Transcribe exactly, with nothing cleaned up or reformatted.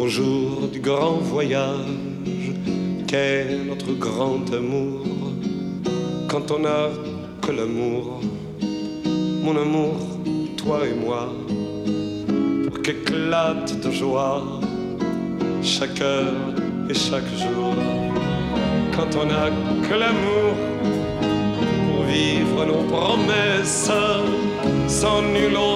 au jour du grand voyage qu'est notre grand amour. Quand on n'a que l'amour, mon amour, toi et moi, pour qu'éclate de joie chaque heure et chaque jour. Quand on n'a que l'amour pour vivre nos promesses sans nul autre